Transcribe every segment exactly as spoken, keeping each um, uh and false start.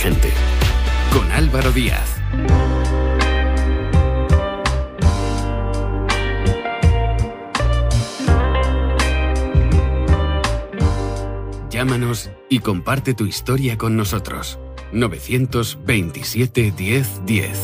inteligente. Con Álvaro Díaz. Llámanos y comparte tu historia con nosotros. novecientos veintisiete diez diez.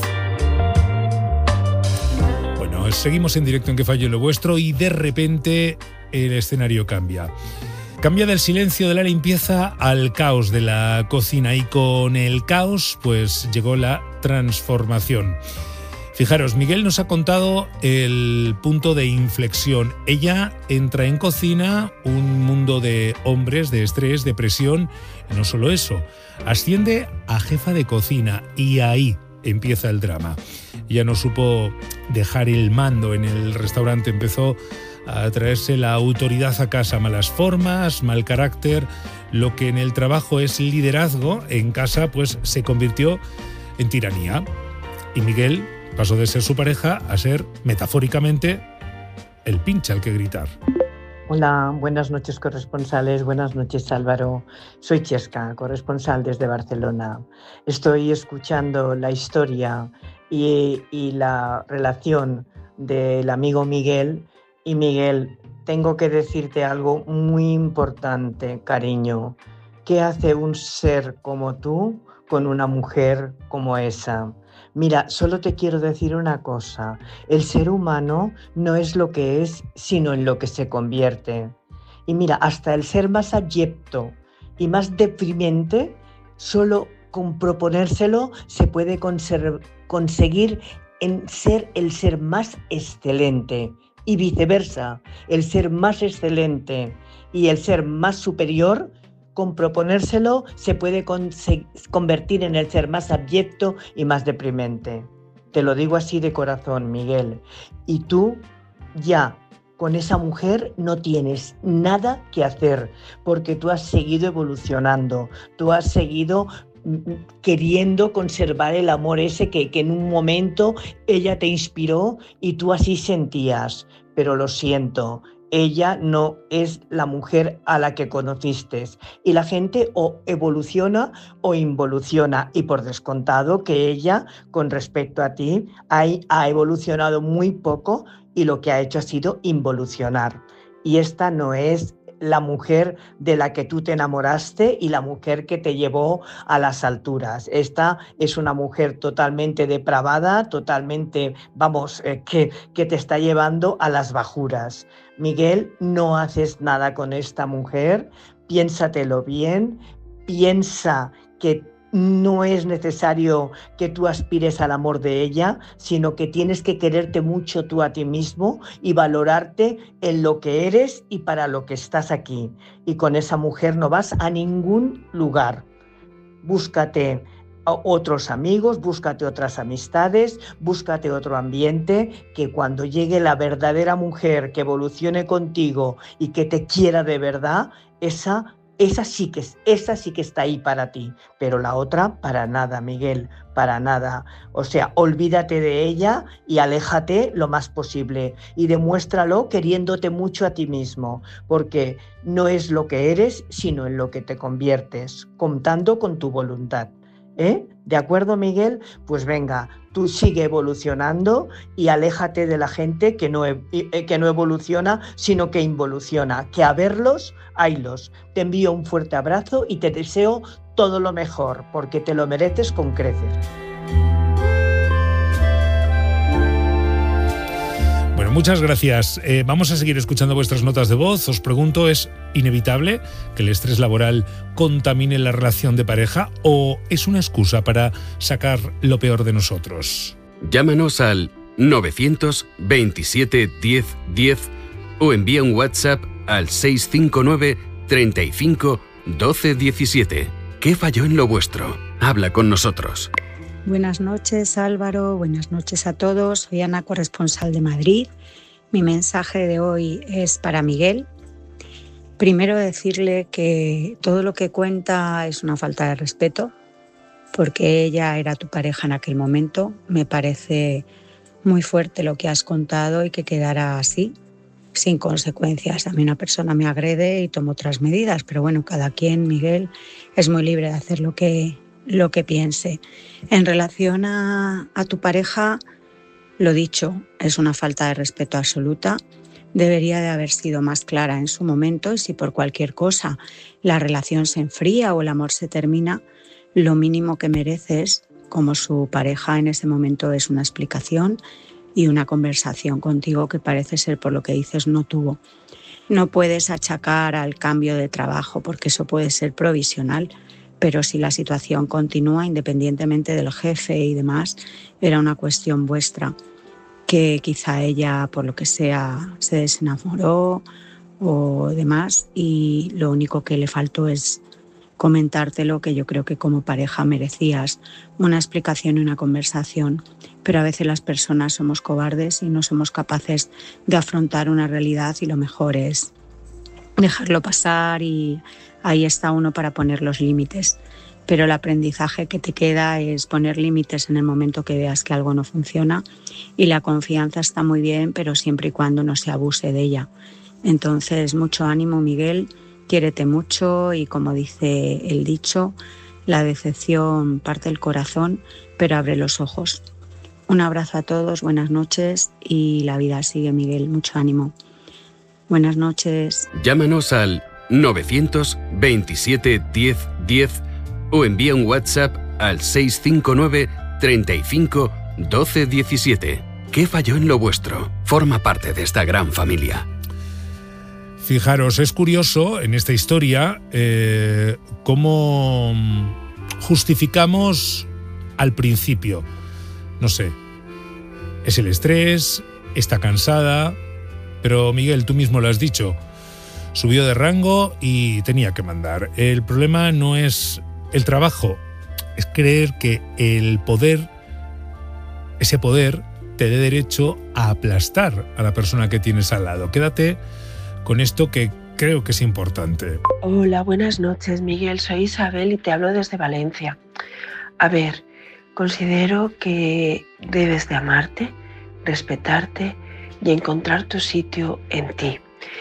Bueno, seguimos en directo en Que Falle lo Vuestro y de repente el escenario cambia. Cambia del silencio de la limpieza al caos de la cocina y con el caos pues llegó la transformación. Fijaros, Miguel nos ha contado el punto de inflexión. Ella entra en cocina, un mundo de hombres, de estrés, de presión. Y no solo eso, asciende a jefa de cocina y ahí empieza el drama. Ella no supo dejar el mando en el restaurante, empezó a traerse la autoridad a casa, malas formas, mal carácter. Lo que en el trabajo es liderazgo, en casa pues se convirtió en tiranía. Y Miguel pasó de ser su pareja a ser, metafóricamente, el pinche al que gritar. Hola, buenas noches corresponsales, buenas noches Álvaro. Soy Chesca, corresponsal desde Barcelona. Estoy escuchando la historia y, y la relación del amigo Miguel. Y Miguel, tengo que decirte algo muy importante, cariño. ¿Qué hace un ser como tú con una mujer como esa? Mira, solo te quiero decir una cosa. El ser humano no es lo que es, sino en lo que se convierte. Y mira, hasta el ser más abyecto y más deprimente, solo con proponérselo se puede conser- conseguir en ser el ser más excelente. Y viceversa, el ser más excelente y el ser más superior, con proponérselo se puede conse- convertir en el ser más abyecto y más deprimente. Te lo digo así de corazón, Miguel. Y tú ya con esa mujer no tienes nada que hacer, porque tú has seguido evolucionando, tú has seguido queriendo conservar el amor ese que, que en un momento ella te inspiró y tú así sentías. Pero lo siento, ella no es la mujer a la que conociste. Y la gente o evoluciona o involuciona. Y por descontado que ella, con respecto a ti, ha, ha evolucionado muy poco y lo que ha hecho ha sido involucionar. Y esta no es la mujer de la que tú te enamoraste y la mujer que te llevó a las alturas. Esta es una mujer totalmente depravada, totalmente, vamos, eh, que, que te está llevando a las bajuras. Miguel, no haces nada con esta mujer, piénsatelo bien, piensa que no es necesario que tú aspires al amor de ella, sino que tienes que quererte mucho tú a ti mismo y valorarte en lo que eres y para lo que estás aquí. Y con esa mujer no vas a ningún lugar. Búscate otros amigos, búscate otras amistades, búscate otro ambiente, que cuando llegue la verdadera mujer que evolucione contigo y que te quiera de verdad, esa Esa sí, que, esa sí que está ahí para ti, pero la otra para nada, Miguel, para nada. O sea, olvídate de ella y aléjate lo más posible y demuéstralo queriéndote mucho a ti mismo, porque no es lo que eres, sino en lo que te conviertes, contando con tu voluntad. ¿Eh? ¿De acuerdo, Miguel? Pues venga, tú sigue evolucionando y aléjate de la gente que no, que no evoluciona, sino que involuciona. Que a verlos, haylos. Te envío un fuerte abrazo y te deseo todo lo mejor, porque te lo mereces con creces. Bueno, muchas gracias. Eh, vamos a seguir escuchando vuestras notas de voz. Os pregunto, ¿es inevitable que el estrés laboral contamine la relación de pareja o es una excusa para sacar lo peor de nosotros? Llámanos al novecientos veintisiete diez diez o envía un WhatsApp al seis cinco nueve, treinta y cinco, doce diecisiete. ¿Qué falló en lo vuestro? Habla con nosotros. Buenas noches, Álvaro. Buenas noches a todos. Soy Ana, corresponsal de Madrid. Mi mensaje de hoy es para Miguel. Primero decirle que todo lo que cuenta es una falta de respeto, porque ella era tu pareja en aquel momento. Me parece muy fuerte lo que has contado y que quedara así, sin consecuencias. A mí una persona me agrede y tomo otras medidas, pero bueno, cada quien, Miguel, es muy libre de hacer lo que, lo que piense. En relación a, a tu pareja, lo dicho, es una falta de respeto absoluta. Debería de haber sido más clara en su momento, y si por cualquier cosa la relación se enfría o el amor se termina, lo mínimo que mereces como su pareja en ese momento es una explicación y una conversación contigo que parece ser, por lo que dices, no tuvo. No puedes achacar al cambio de trabajo porque eso puede ser provisional, pero si la situación continúa, independientemente del jefe y demás, era una cuestión vuestra, que quizá ella, por lo que sea, se desenamoró o demás, y lo único que le faltó es comentártelo, que yo creo que como pareja merecías una explicación y una conversación, pero a veces las personas somos cobardes y no somos capaces de afrontar una realidad, y lo mejor es dejarlo pasar, y ahí está uno para poner los límites. Pero el aprendizaje que te queda es poner límites en el momento que veas que algo no funciona, y la confianza está muy bien, pero siempre y cuando no se abuse de ella. Entonces, mucho ánimo, Miguel, quiérete mucho, y como dice el dicho, la decepción parte el corazón, pero abre los ojos. Un abrazo a todos, buenas noches, y la vida sigue, Miguel, mucho ánimo. Buenas noches. Llámanos al novecientos veintisiete diez diez o envía un WhatsApp al seis cinco nueve, treinta y cinco, doce diecisiete. ¿Qué falló en lo vuestro? Forma parte de esta gran familia. Fijaros, es curioso en esta historia eh, cómo justificamos al principio. No sé, es el estrés, está cansada, pero Miguel, tú mismo lo has dicho, subió de rango y tenía que mandar. El problema no es el trabajo, es creer que el poder, ese poder, te dé derecho a aplastar a la persona que tienes al lado. Quédate con esto que creo que es importante. Hola, buenas noches, Miguel. Soy Isabel y te hablo desde Valencia. A ver, considero que debes de amarte, respetarte y encontrar tu sitio en ti.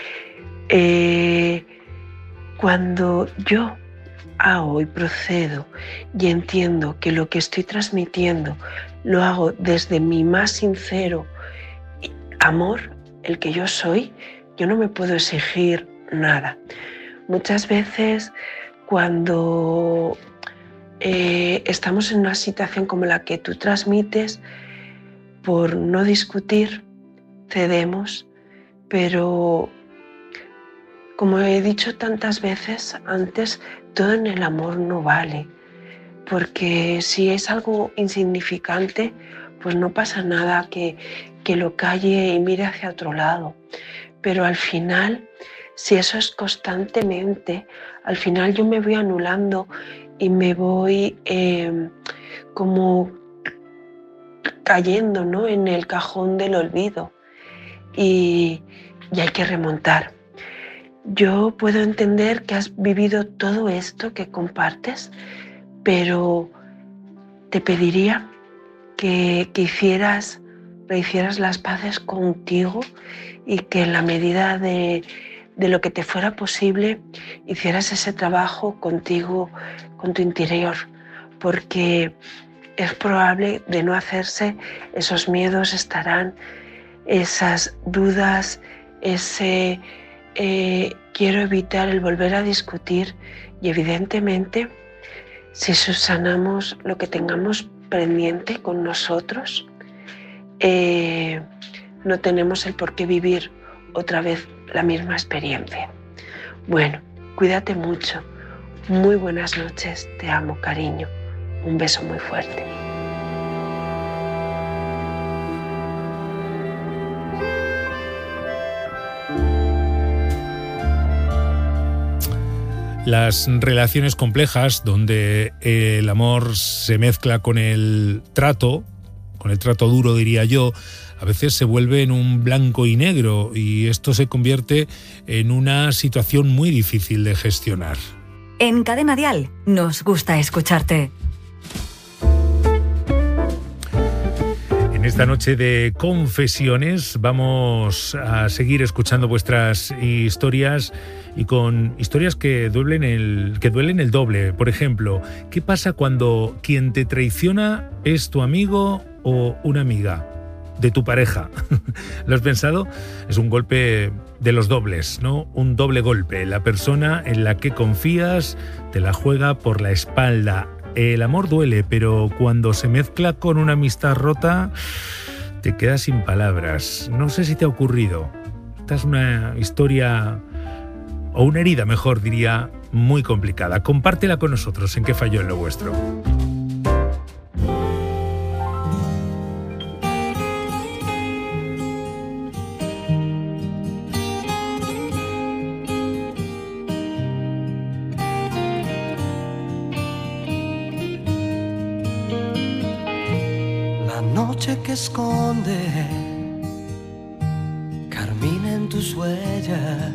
Eh, cuando yo hago y procedo y entiendo que lo que estoy transmitiendo lo hago desde mi más sincero amor, el que yo soy, yo no me puedo exigir nada. Muchas veces cuando eh, estamos en una situación como la que tú transmites, por no discutir, cedemos, pero como he dicho tantas veces antes, todo en el amor no vale, porque si es algo insignificante, pues no pasa nada que, que lo calle y mire hacia otro lado. Pero al final, si eso es constantemente, al final yo me voy anulando y me voy eh, como cayendo, ¿no?, en el cajón del olvido, y, y hay que remontar. Yo puedo entender que has vivido todo esto que compartes, pero te pediría que, que hicieras, rehicieras las paces contigo, y que en la medida de, de lo que te fuera posible hicieras ese trabajo contigo, con tu interior, porque es probable de no hacerse, esos miedos estarán, esas dudas, ese eh, quiero evitar el volver a discutir, y evidentemente si subsanamos lo que tengamos pendiente con nosotros, eh, no tenemos el por qué vivir otra vez la misma experiencia. Bueno, cuídate mucho. Muy buenas noches. Te amo, cariño. Un beso muy fuerte. Las relaciones complejas, donde el amor se mezcla con el trato, con el trato duro, diría yo, a veces se vuelve en un blanco y negro, y esto se convierte en una situación muy difícil de gestionar. En Cadena Dial nos gusta escucharte. En esta noche de confesiones vamos a seguir escuchando vuestras historias y con historias que duelen el, que duelen el doble. Por ejemplo, ¿qué pasa cuando quien te traiciona es tu amigo o una amiga de tu pareja? ¿Lo has pensado? Es un golpe de los dobles, ¿no? Un doble golpe. La persona en la que confías te la juega por la espalda. El amor duele, pero cuando se mezcla con una amistad rota, te quedas sin palabras. No sé si te ha ocurrido. Esta es una historia, o una herida, mejor diría, muy complicada. Compártela con nosotros en Qué falló en lo vuestro. Que esconde carmina en tus huellas,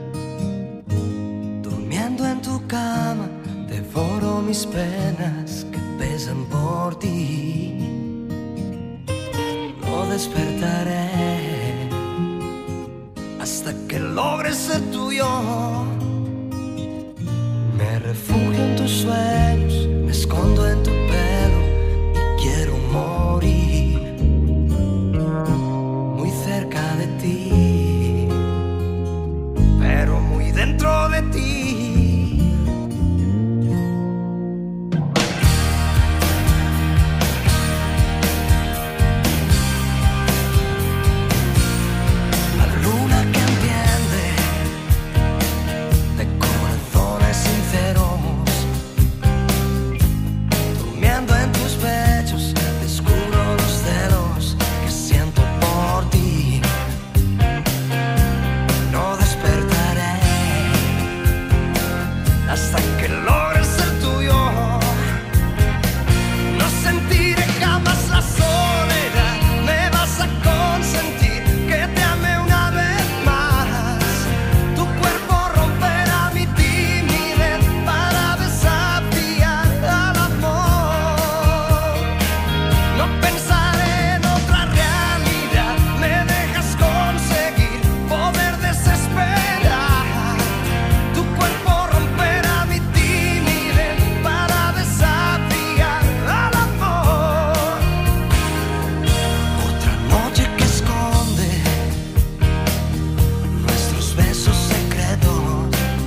durmiendo en tu cama devoro mis penas que pesan por ti. No despertaré hasta que logres ser tuyo. Me refugio en tus sueños, me escondo en tu pelo y quiero morir cerca de ti, pero muy dentro de ti. La luna que entiende de corazones sinceros, durmiendo en tus pechos, descubro los celos que siento por ti. No despertaré hasta que logres ser tuyo. No sentiré jamás la soledad. Me vas a consentir que te ame una vez más. Tu cuerpo romperá mi timidez para desafiar al amor. No pensaré en otra realidad. Me dejas conseguir poder desesperar. Tu cuerpo romperá mi timidez para desafiar al amor. Otra noche que esconde nuestros besos secretos.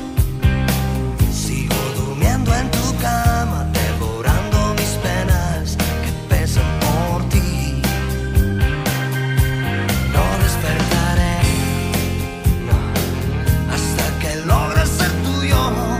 Sigo durmiendo en tu cama, devorando mis penas que pesan por ti. No despertaré, no, hasta que logres ser tuyo.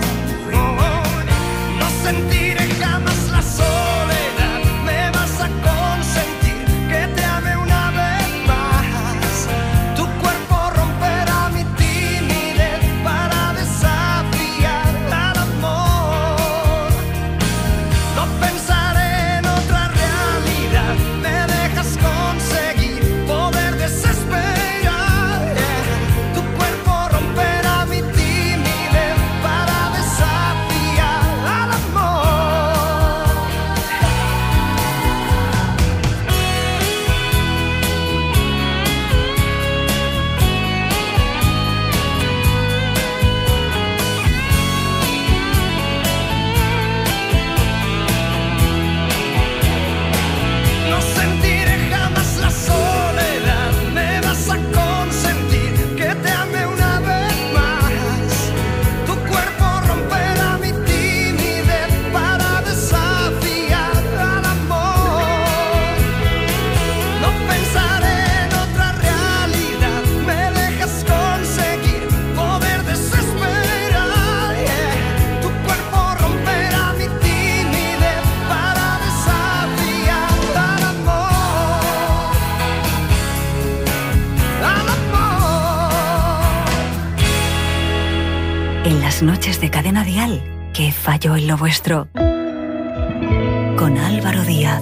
No sentiré jamás la soledad. Me vas a consentir que te ame una vez más. Tu cuerpo romperá mi timidez para desafiar al amor. No pensaré en otra realidad. Me dejas conseguir poder desesperar. Tu cuerpo romperá mi timidez para desafiar al amor. No sentiré jamás la soledad. Me vas a consentir que te ame una vez más. Tu cuerpo romperá mi timidez para desafiar al amor. No pensaré en otra realidad. Me dejas conseguir poder desesperar. Tu cuerpo romperá mi timidez para desafiar al amor. Al amor. En las noches de Cadena Dial, ¿qué falló en lo vuestro? Con Álvaro Díaz.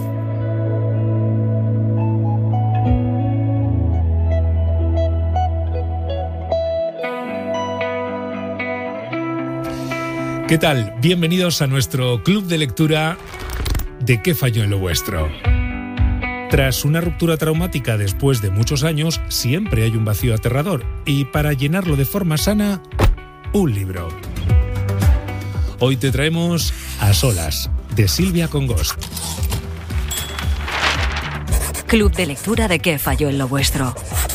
¿Qué tal? Bienvenidos a nuestro club de lectura de ¿Qué falló en lo vuestro? Tras una ruptura traumática después de muchos años, siempre hay un vacío aterrador. Y para llenarlo de forma sana, un libro. Hoy te traemos A solas, de Silvia Congost. Club de lectura de ¿Qué falló en lo vuestro?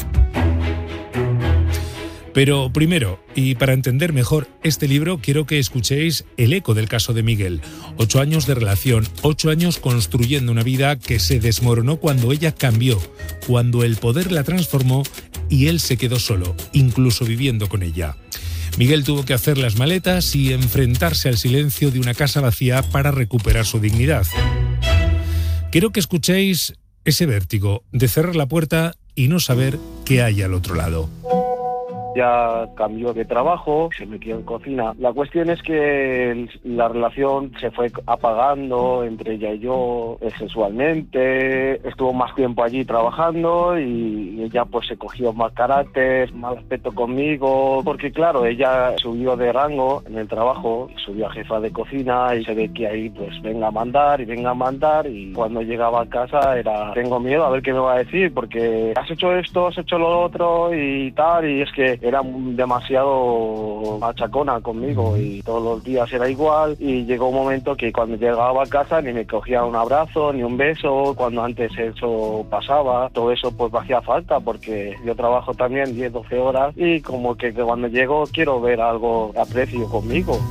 Pero primero, y para entender mejor este libro, quiero que escuchéis el eco del caso de Miguel. Ocho años de relación, ocho años construyendo una vida que se desmoronó cuando ella cambió, cuando el poder la transformó y él se quedó solo, incluso viviendo con ella. Miguel tuvo que hacer las maletas y enfrentarse al silencio de una casa vacía para recuperar su dignidad. Quiero que escuchéis ese vértigo de cerrar la puerta y no saber qué hay al otro lado. Ya cambió de trabajo, se metió en cocina. La cuestión es que el, la relación se fue apagando entre ella y yo eh, sexualmente. Estuvo más tiempo allí trabajando y ella pues se cogió más carácter, mal aspecto conmigo. Porque claro, ella subió de rango en el trabajo, subió a jefa de cocina y se ve que ahí pues venga a mandar y venga a mandar. Y cuando llegaba a casa era, tengo miedo a ver qué me va a decir porque has hecho esto, has hecho lo otro y tal. Y es que era demasiado machacona conmigo y todos los días era igual y llegó un momento que cuando llegaba a casa ni me cogía un abrazo ni un beso, cuando antes eso pasaba, todo eso pues me hacía falta porque yo trabajo también diez, doce horas y como que, que cuando llego quiero ver algo de aprecio conmigo.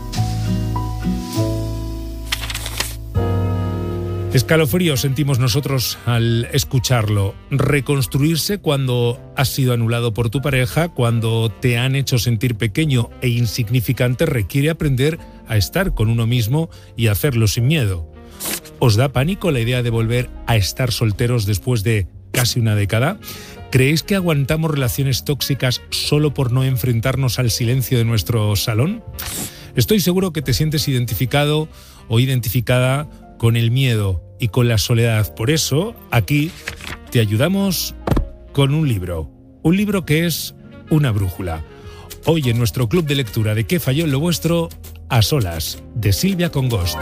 Escalofrío sentimos nosotros al escucharlo. Reconstruirse cuando has sido anulado por tu pareja, cuando te han hecho sentir pequeño e insignificante, requiere aprender a estar con uno mismo y hacerlo sin miedo. ¿Os da pánico la idea de volver a estar solteros después de casi una década? ¿Creéis que aguantamos relaciones tóxicas solo por no enfrentarnos al silencio de nuestro salón? Estoy seguro que te sientes identificado o identificada con el miedo y con la soledad. Por eso, aquí te ayudamos con un libro. Un libro que es una brújula. Hoy en nuestro club de lectura de ¿Qué falló en lo vuestro? A solas, de Silvia Congost.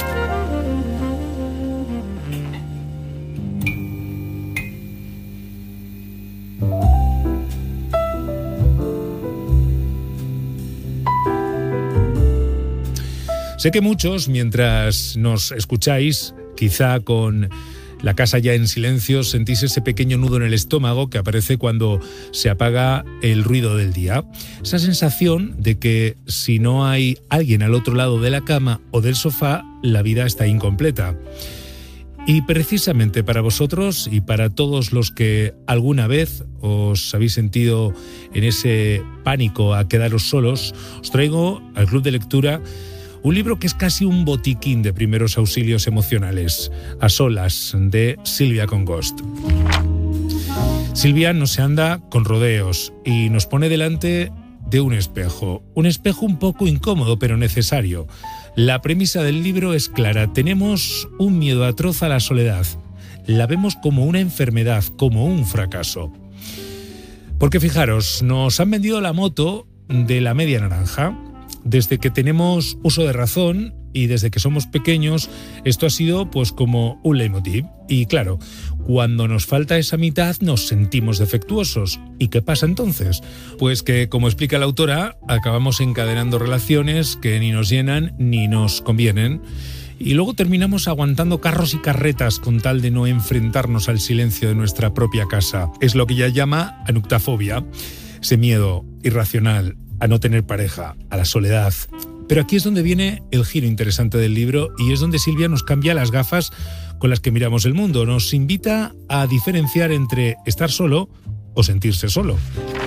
Sé que muchos, mientras nos escucháis, quizá con la casa ya en silencio, sentís ese pequeño nudo en el estómago que aparece cuando se apaga el ruido del día. Esa sensación de que si no hay alguien al otro lado de la cama o del sofá, la vida está incompleta. Y precisamente para vosotros y para todos los que alguna vez os habéis sentido en ese pánico a quedaros solos, os traigo al club de lectura un libro que es casi un botiquín de primeros auxilios emocionales, A solas, de Silvia Congost. Silvia no se anda con rodeos y nos pone delante de un espejo. Un espejo un poco incómodo, pero necesario. La premisa del libro es clara. Tenemos un miedo atroz a la soledad. La vemos como una enfermedad, como un fracaso. Porque fijaros, nos han vendido la moto de la media naranja. Desde que tenemos uso de razón y desde que somos pequeños, esto ha sido pues como un leitmotiv. Y claro, cuando nos falta esa mitad nos sentimos defectuosos. ¿Y qué pasa entonces? Pues que, como explica la autora, acabamos encadenando relaciones que ni nos llenan ni nos convienen. Y luego terminamos aguantando carros y carretas con tal de no enfrentarnos al silencio de nuestra propia casa. Es lo que ella llama anuctafobia, ese miedo irracional a no tener pareja, a la soledad. Pero aquí es donde viene el giro interesante del libro y es donde Silvia nos cambia las gafas con las que miramos el mundo. Nos invita a diferenciar entre estar solo o sentirse solo.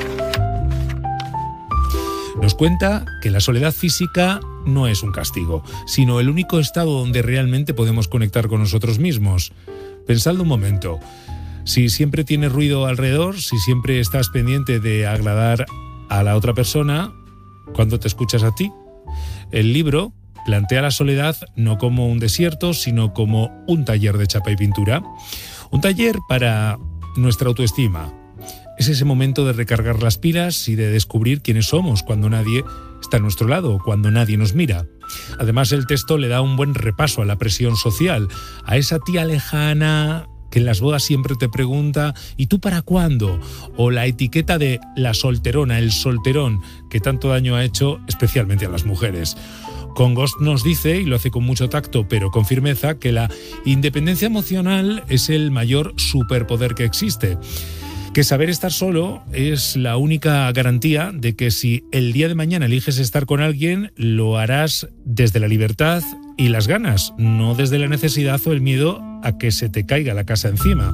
Nos cuenta que la soledad física no es un castigo, sino el único estado donde realmente podemos conectar con nosotros mismos. Pensadlo un momento. Si siempre tienes ruido alrededor, si siempre estás pendiente de agradar a la otra persona, ¿cuándo te escuchas a ti? El libro plantea la soledad no como un desierto, sino como un taller de chapa y pintura. Un taller para nuestra autoestima. Es ese momento de recargar las pilas y de descubrir quiénes somos cuando nadie está a nuestro lado, cuando nadie nos mira. Además, el texto le da un buen repaso a la presión social, a esa tía lejana que en las bodas siempre te pregunta ¿y tú para cuándo? O la etiqueta de la solterona, el solterón, que tanto daño ha hecho especialmente a las mujeres. Congost nos dice, y lo hace con mucho tacto pero con firmeza, que la independencia emocional es el mayor superpoder que existe. Que saber estar solo es la única garantía de que si el día de mañana eliges estar con alguien, lo harás desde la libertad y las ganas, no desde la necesidad o el miedo a que se te caiga la casa encima.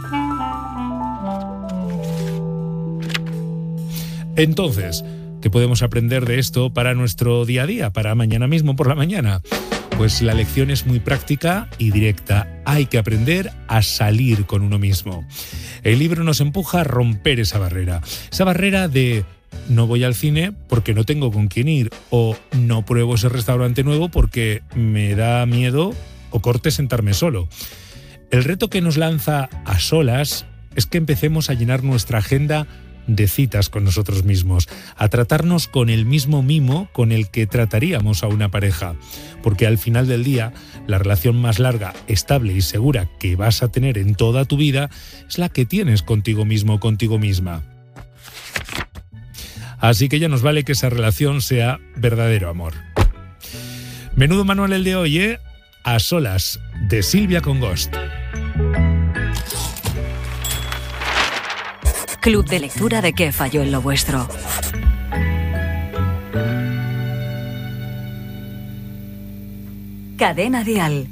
Entonces, ¿qué podemos aprender de esto para nuestro día a día, para mañana mismo por la mañana? Pues la lección es muy práctica y directa. Hay que aprender a salir con uno mismo. El libro nos empuja a romper esa barrera. Esa barrera de no voy al cine porque no tengo con quién ir, o no pruebo ese restaurante nuevo porque me da miedo o corte sentarme solo. El reto que nos lanza a solas es que empecemos a llenar nuestra agenda de citas con nosotros mismos, a tratarnos con el mismo mimo con el que trataríamos a una pareja, porque al final del día la relación más larga, estable y segura que vas a tener en toda tu vida es la que tienes contigo mismo o contigo misma. Así que ya nos vale que esa relación sea verdadero amor. Menudo manual el de hoy, ¿eh? A solas, de Silvia Congost. Club de lectura de ¿Qué falló en lo vuestro? Cadena Dial.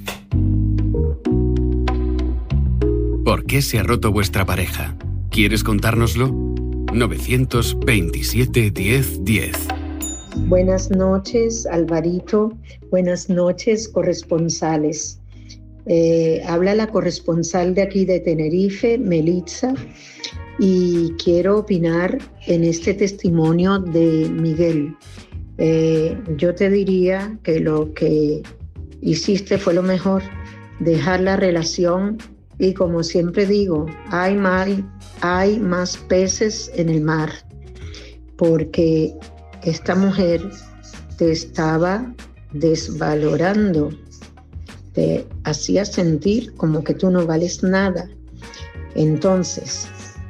¿Por qué se ha roto vuestra pareja? ¿Quieres contárnoslo? novecientos veintisiete diez diez. Buenas noches, Alvarito. Buenas noches, corresponsales. Eh, habla la corresponsal de aquí de Tenerife, Melitza, y quiero opinar en este testimonio de Miguel. Eh, yo te diría que lo que hiciste fue lo mejor, dejar la relación, y como siempre digo, hay más, hay más peces en el mar, porque esta mujer te estaba desvalorando, te hacía sentir como que tú no vales nada. Entonces,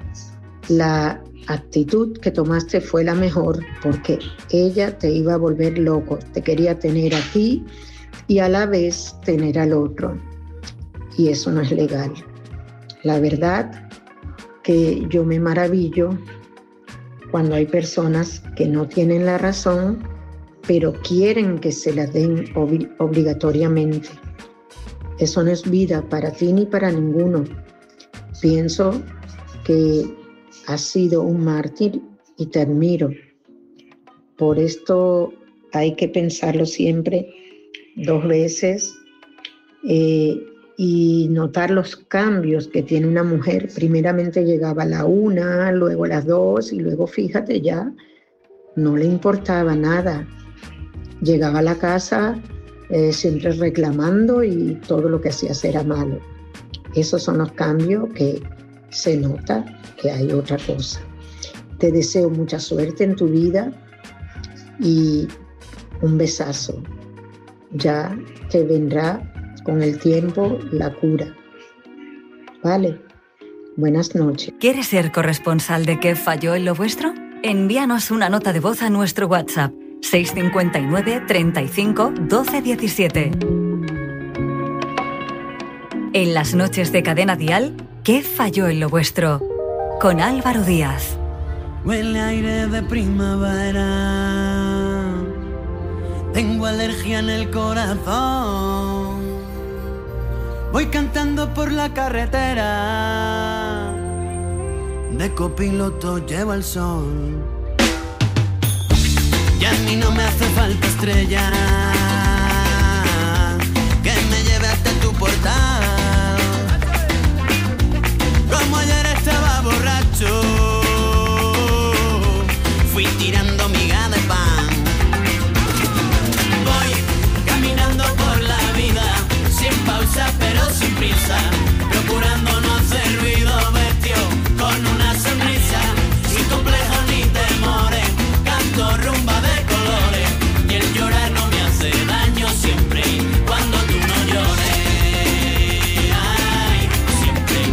la actitud que tomaste fue la mejor, porque ella te iba a volver loco, te quería tener a ti y a la vez tener al otro, y eso no es legal. La verdad que yo me maravillo cuando hay personas que no tienen la razón, pero quieren que se la den ob- obligatoriamente. Eso no es vida para ti ni para ninguno. Pienso que has sido un mártir y te admiro. Por esto hay que pensarlo siempre dos veces eh, y notar los cambios que tiene una mujer. Primeramente llegaba a la una, luego a las dos, y luego fíjate, ya no le importaba nada. Llegaba a la casa eh, siempre reclamando, y todo lo que hacía era malo. Esos son los cambios que se nota que hay otra cosa. Te deseo mucha suerte en tu vida y un besazo. Ya te vendrá con el tiempo la cura. Vale. Buenas noches. ¿Quieres ser corresponsal de ¿Qué falló en lo vuestro? Envíanos una nota de voz a nuestro WhatsApp seis cinco nueve, treinta y cinco, doce diecisiete. En las noches de Cadena Dial, ¿Qué falló en lo vuestro? Con Álvaro Díaz. Huele aire de primavera, tengo alergia en el corazón, voy cantando por la carretera, de copiloto llevo el sol, y a mí no me hace falta estrella que me lleve hasta tu portal. Como ayer estaba borracho, fui tirando miga de pan. Voy caminando por la vida, sin pausa pero sin prisa, procurando no hacer ruido, vestido con una sonrisa, sin complejos ni temores, canto rumba de colores, y el llorar no me hace daño siempre y cuando tú no llores. Ay, siempre y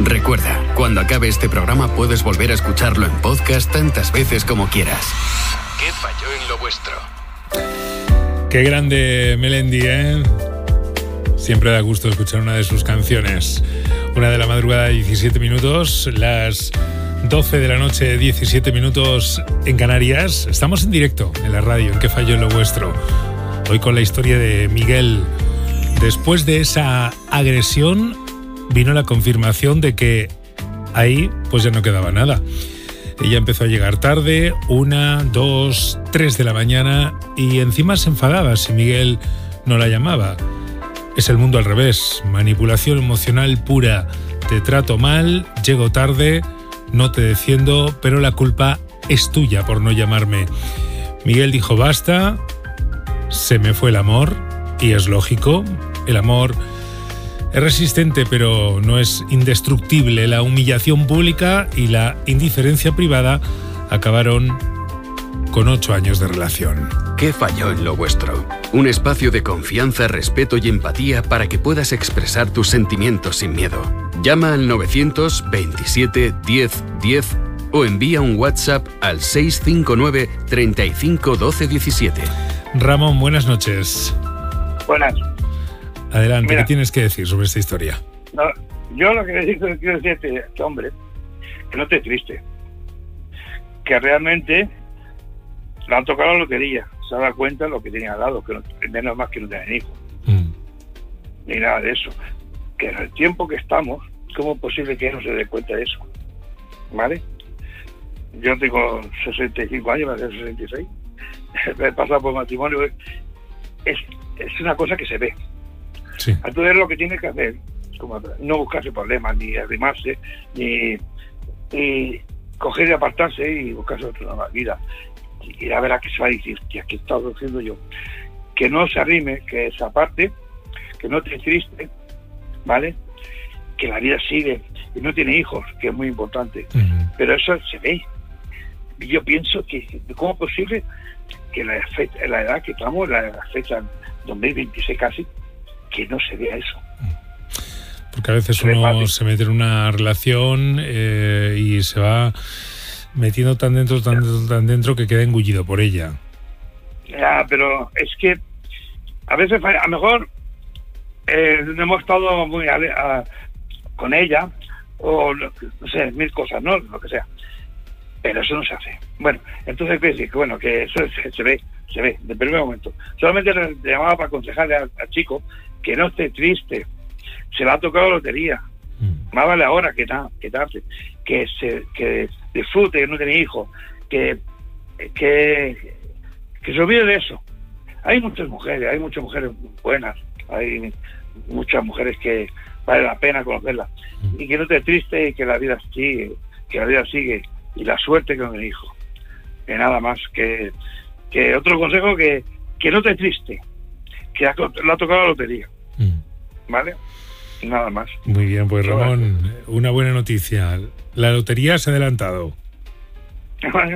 Recuerda, cuando acabe este programa puedes volver a escucharlo en podcast tantas veces como quieras. ¿Qué falló en lo vuestro? Qué grande Melendi, ¿eh? Siempre da gusto escuchar una de sus canciones. Una de la madrugada, diecisiete minutos, las doce de la noche, diecisiete minutos en Canarias. Estamos en directo en la radio, en ¿Qué falló en lo vuestro? Hoy con la historia de Miguel. Después de esa agresión vino la confirmación de que ahí pues ya no quedaba nada. Ella empezó a llegar tarde, una, dos, tres de la mañana, y encima se enfadaba si Miguel no la llamaba. Es el mundo al revés, manipulación emocional pura. Te trato mal, llego tarde, no te defiendo, pero la culpa es tuya por no llamarme. Miguel dijo basta, se me fue el amor, y es lógico, el amor es resistente pero no es indestructible. La humillación pública y la indiferencia privada acabaron con ocho años de relación. ¿Qué falló en lo vuestro? Un espacio de confianza, respeto y empatía para que puedas expresar tus sentimientos sin miedo. Llama al novecientos veintisiete diez diez o envía un WhatsApp al seis cinco nueve treinta y cinco doce diecisiete. Ramón, buenas noches. Buenas. Adelante, Mira, ¿qué tienes que decir sobre esta historia? No, yo lo que quiero decir a este, este hombre, que no esté triste, que realmente le han tocado la lotería, se ha dado cuenta de lo que tenía al lado, que no, menos más que no tienen hijos, mm. ni nada de eso. Que en el tiempo que estamos, ¿cómo es posible que él no se dé cuenta de eso? ¿Vale? Yo tengo sesenta y cinco años, me hace sesenta y seis, he pasado por matrimonio, es, es una cosa que se ve. Sí. Entonces lo que tiene que hacer, como no buscarse problemas, ni arrimarse, ni, ni coger y apartarse y buscarse otra nueva vida. Y ya verá que se va a decir, que aquí he estado diciendo yo, que no se arrime, que se aparte, que no esté triste, ¿vale? Que la vida sigue, y no tiene hijos, que es muy importante. Uh-huh. Pero eso se ve. Y yo pienso que, ¿cómo es posible que la, fecha, la edad que estamos, la fecha dos mil veintiséis casi, que no se vea eso? Porque a veces se uno se mete en una relación eh, y se va metiendo tan dentro, tan dentro, tan dentro que queda engullido por ella. Ya, pero es que a veces a lo mejor eh, no hemos estado muy a, a, con ella, o no sé, mil cosas, ¿no? Lo que sea. Pero eso no se hace. Bueno, entonces quiere decir que bueno, que eso se, se ve, se ve, de primer momento. Solamente le llamaba para aconsejarle al, al chico que no esté triste, se le ha tocado la lotería, mm. más vale ahora que nada, que tarde, que se que disfrute, que no tiene hijos, que, que que se olvide de eso. Hay muchas mujeres, hay muchas mujeres buenas, hay muchas mujeres que vale la pena conocerlas, mm. y que no esté triste y que la vida sigue, que la vida sigue, y la suerte que no tiene hijos. Que nada más, que, que otro consejo, que, que no esté triste, que ha, le ha tocado la lotería. Mm. ¿Vale? Nada más. Muy bien, pues Ramón, una buena noticia. La lotería se ha adelantado. Bueno,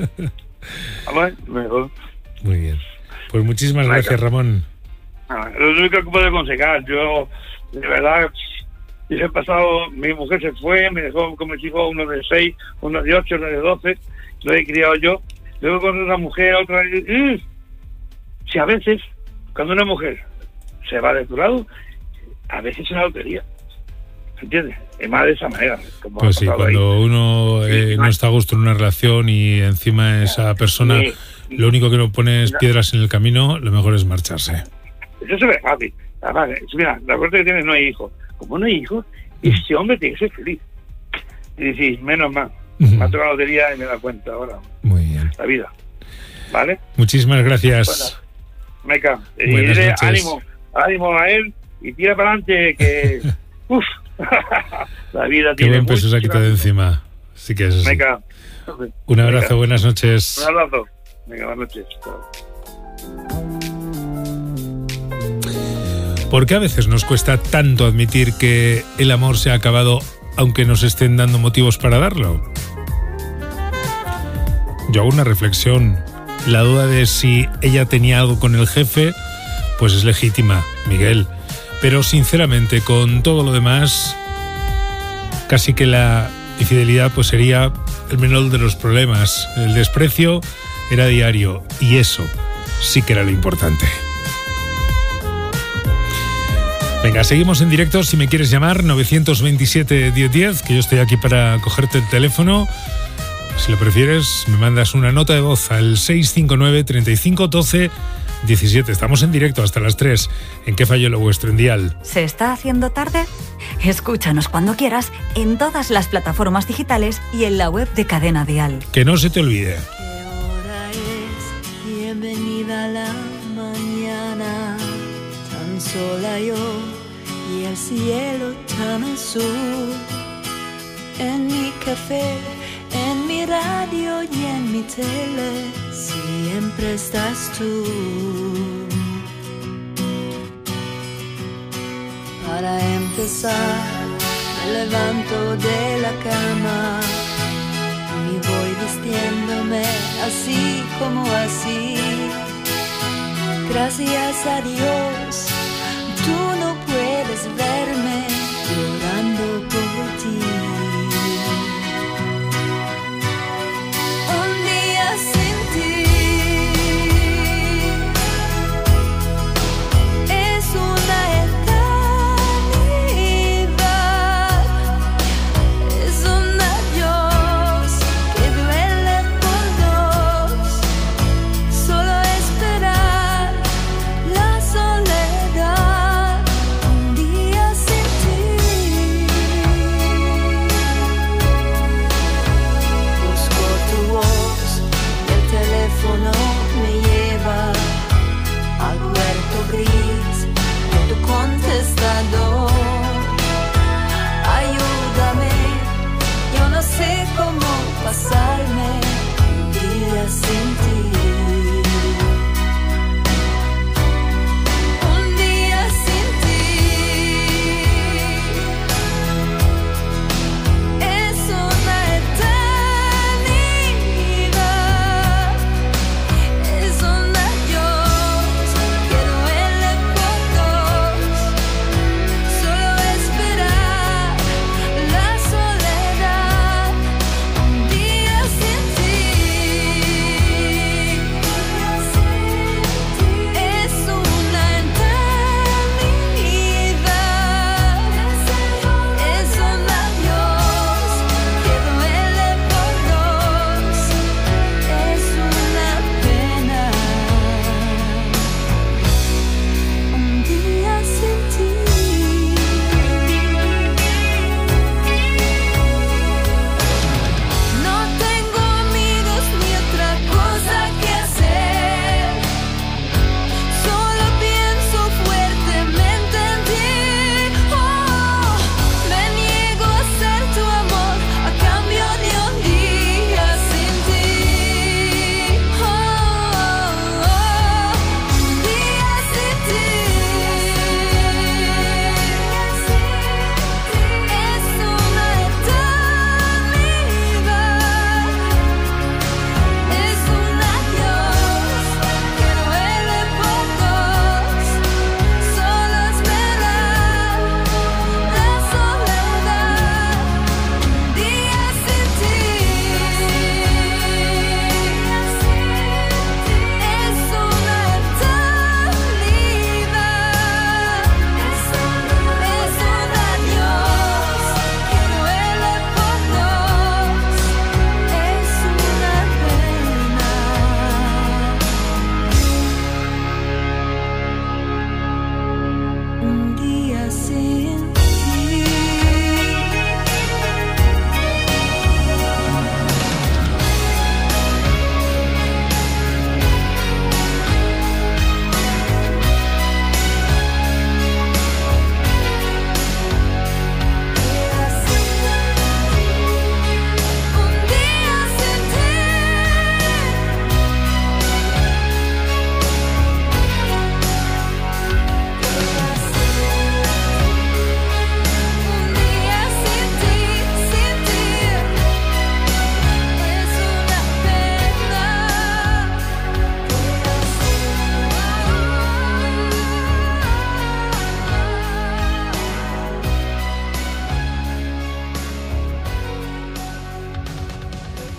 mejor. Muy bien. Pues muchísimas Venga. gracias, Ramón. Lo único que puedo aconsejar, yo, de verdad, yo he pasado, mi mujer se fue, me dejó con mis hijos, uno de seis, uno de ocho, uno de doce, lo he criado yo. Luego con una mujer, otra vez. ¡Mmm! Si a veces, cuando una mujer se va de tu lado, a veces es una lotería. ¿Entiendes? Es más de esa manera. Como pues sí, cuando ahí. uno eh, sí, no está a gusto en una relación y encima esa persona sí, sí. lo único que no pone es piedras en el camino, lo mejor es marcharse. Eso se ve fácil. Además, mira, la suerte que tienes, no hay hijos. Como no hay hijos, ese hombre tiene que ser feliz. Y decís, menos mal, uh-huh. me ha tocado la lotería y me da cuenta ahora. Muy bien. La vida. ¿Vale? Muchísimas gracias. Bueno, Meca, y dile ánimo, ánimo a él y tira para adelante que... Uf, la vida Qué tiene buen peso se ha quitado de encima. Sí que es así. Meca. Un abrazo, Meca. Buenas noches. Un abrazo. Venga, buenas noches. ¿Por qué a veces nos cuesta tanto admitir que el amor se ha acabado aunque nos estén dando motivos para darlo? Yo hago una reflexión. La duda de si ella tenía algo con el jefe, pues es legítima, Miguel. Pero sinceramente, con todo lo demás, casi que la infidelidad pues sería el menor de los problemas. El desprecio era diario y eso sí que era lo importante. Venga, seguimos en directo. Si me quieres llamar, nueve dos siete, diez diez, que yo estoy aquí para cogerte el teléfono. Si lo prefieres, me mandas una nota de voz al seis cinco nueve, treinta y cinco, doce, diecisiete. Estamos en directo hasta las tres. ¿En qué falló lo vuestro? En Dial. ¿Se está haciendo tarde? Escúchanos cuando quieras en todas las plataformas digitales y en la web de Cadena Dial. Que no se te olvide. ¿Qué hora es? Bienvenida a la mañana. Tan sola yo y el cielo tan azul. En mi café, en mi radio y en mi tele siempre estás tú. Para empezar, me levanto de la cama y voy vistiéndome así como así. Gracias a Dios, tú no puedes verme llorando por ti. Un día sin ti es una eternidad, es un adiós que duele por dos, solo esperar la soledad.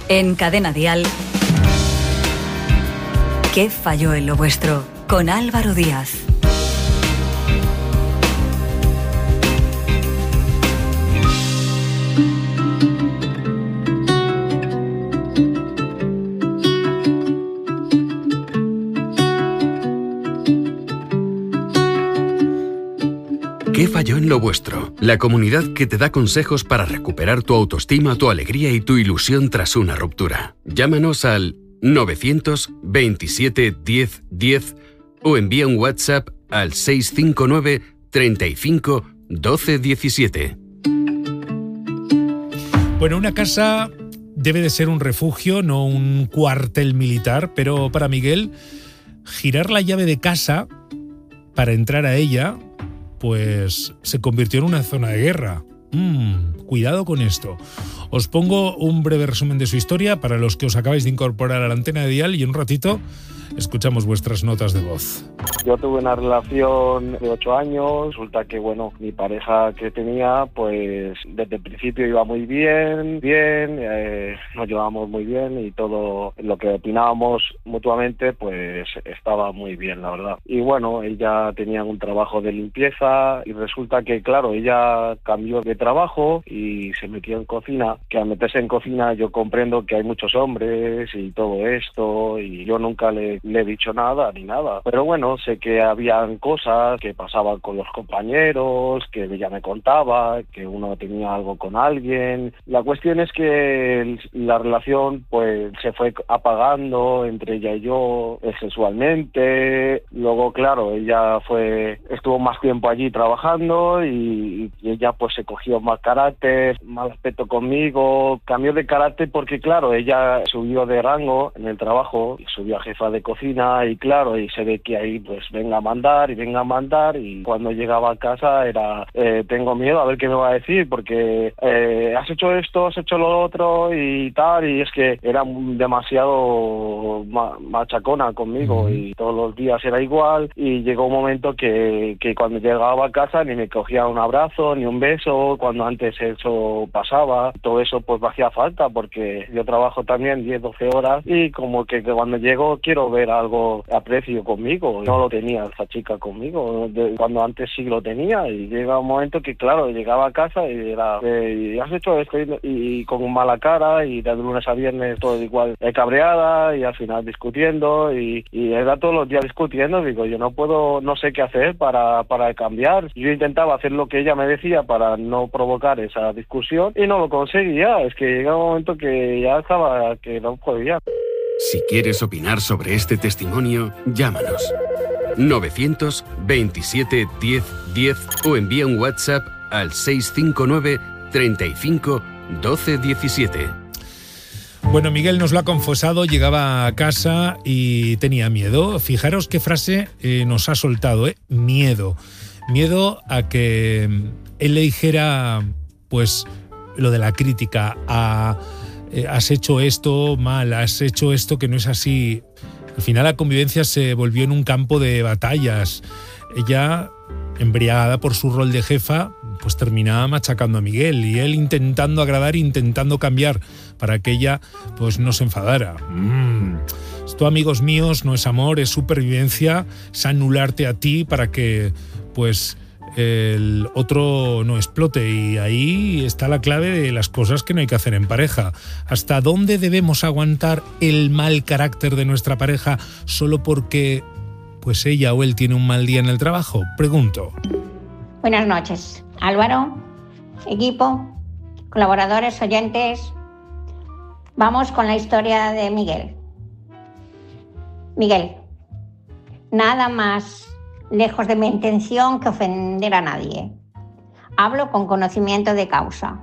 En Cadena Dial, ¿qué falló en lo vuestro? Con Álvaro Díaz. ¿Qué falló en lo vuestro? La comunidad que te da consejos para recuperar tu autoestima, tu alegría y tu ilusión tras una ruptura. Llámanos al novecientos veintisiete diez diez o envía un WhatsApp al seis cinco nueve treinta y cinco doce diecisiete. Bueno, una casa debe de ser un refugio, no un cuartel militar, pero para Miguel, girar la llave de casa para entrar a ella, pues se convirtió en una zona de guerra. Mm, cuidado con esto. Os pongo un breve resumen de su historia para los que os acabáis de incorporar a la antena de Dial y en un ratito escuchamos vuestras notas de voz. Yo tuve una relación de ocho años, resulta que, bueno, mi pareja que tenía, pues desde el principio iba muy bien, bien, eh, nos llevábamos muy bien y todo lo que opinábamos mutuamente, pues estaba muy bien, la verdad. Y bueno, ella tenía un trabajo de limpieza y resulta que, claro, ella cambió de trabajo y se metió en cocina, que al meterse en cocina yo comprendo que hay muchos hombres y todo esto y yo nunca le le he dicho nada ni nada, pero bueno, sé que habían cosas que pasaban con los compañeros, que ella me contaba, que uno tenía algo con alguien. La cuestión es que la relación pues se fue apagando entre ella y yo sexualmente. Luego, claro, ella fue estuvo más tiempo allí trabajando y, y ella pues se cogió más carácter, mal aspecto conmigo, cambió de carácter porque, claro, ella subió de rango en el trabajo y subió a jefa de cocina y claro, y se ve que ahí pues venga a mandar y venga a mandar y cuando llegaba a casa era eh, tengo miedo a ver qué me va a decir porque eh, has hecho esto, has hecho lo otro y tal, y es que era demasiado ma- machacona conmigo y todos los días era igual y llegó un momento que, que cuando llegaba a casa ni me cogía un abrazo ni un beso, cuando antes eso pasaba, todo eso pues me hacía falta porque yo trabajo también diez doce horas y como que, que cuando llego quiero ver algo aprecio conmigo, no lo tenía esa chica conmigo, de, cuando antes sí lo tenía y llega un momento que claro, llegaba a casa y era, eh, has hecho esto y, y con mala cara y de lunes a viernes todo igual eh, cabreada y al final discutiendo y, y era todos los días discutiendo, digo yo no puedo, no sé qué hacer para, para cambiar, yo intentaba hacer lo que ella me decía para no provocar esa discusión y no lo conseguía, es que llegaba un momento que ya estaba, que no podía. Si quieres opinar sobre este testimonio, llámanos novecientos veintisiete diez diez o envía un WhatsApp al seis cinco nueve treinta y cinco doce diecisiete. Bueno, Miguel nos lo ha confesado, llegaba a casa y tenía miedo. Fijaros qué frase eh, nos ha soltado, ¿eh? Miedo. Miedo a que él le dijera, pues, lo de la crítica, a... Eh, has hecho esto mal, has hecho esto que no es así. Al final la convivencia se volvió en un campo de batallas. Ella, embriagada por su rol de jefa, pues terminaba machacando a Miguel y él intentando agradar, intentando cambiar para que ella pues no se enfadara. Mm. Esto, amigos míos, no es amor, es supervivencia, es anularte a ti para que pues el otro no explote, y ahí está la clave de las cosas que no hay que hacer en pareja. ¿Hasta dónde debemos aguantar el mal carácter de nuestra pareja solo porque pues ella o él tiene un mal día en el trabajo? Pregunto. Buenas noches, Álvaro, equipo, colaboradores, oyentes. Vamos con la historia de Miguel. Miguel, nada más lejos de mi intención que ofender a nadie. Hablo con conocimiento de causa.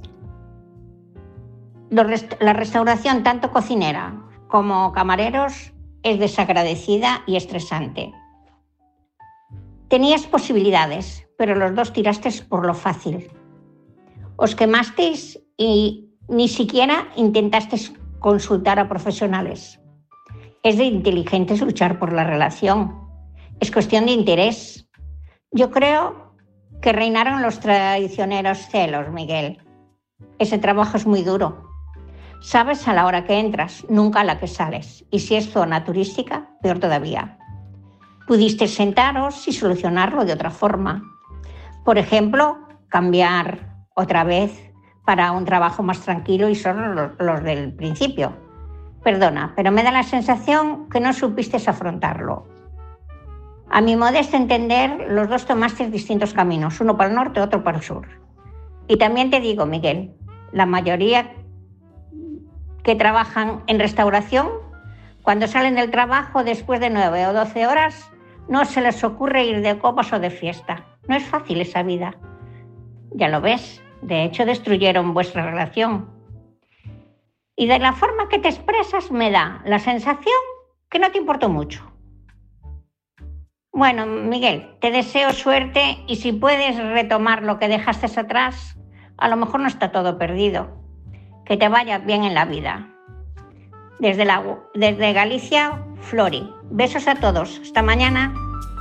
La restauración, tanto cocinera como camareros, es desagradecida y estresante. Tenías posibilidades, pero los dos tirasteis por lo fácil. Os quemasteis y ni siquiera intentasteis consultar a profesionales. Es de inteligentes luchar por la relación. Es cuestión de interés. Yo creo que reinaron los traicioneros celos, Miguel. Ese trabajo es muy duro. Sabes a la hora que entras, nunca a la que sales. Y si es zona turística, peor todavía. Pudiste sentaros y solucionarlo de otra forma. Por ejemplo, cambiar otra vez para un trabajo más tranquilo y solo los, los del principio. Perdona, pero me da la sensación que no supiste afrontarlo. A mi modesto entender, los dos tomasteis distintos caminos, uno para el norte, otro para el sur. Y también te digo, Miguel, la mayoría que trabajan en restauración, cuando salen del trabajo después de nueve o doce horas, no se les ocurre ir de copas o de fiesta. No es fácil esa vida. Ya lo ves, de hecho destruyeron vuestra relación. Y de la forma que te expresas me da la sensación que no te importó mucho. Bueno, Miguel, te deseo suerte y si puedes retomar lo que dejaste atrás, a lo mejor no está todo perdido. Que te vaya bien en la vida. Desde, la, desde Galicia, Flori. Besos a todos. Hasta mañana.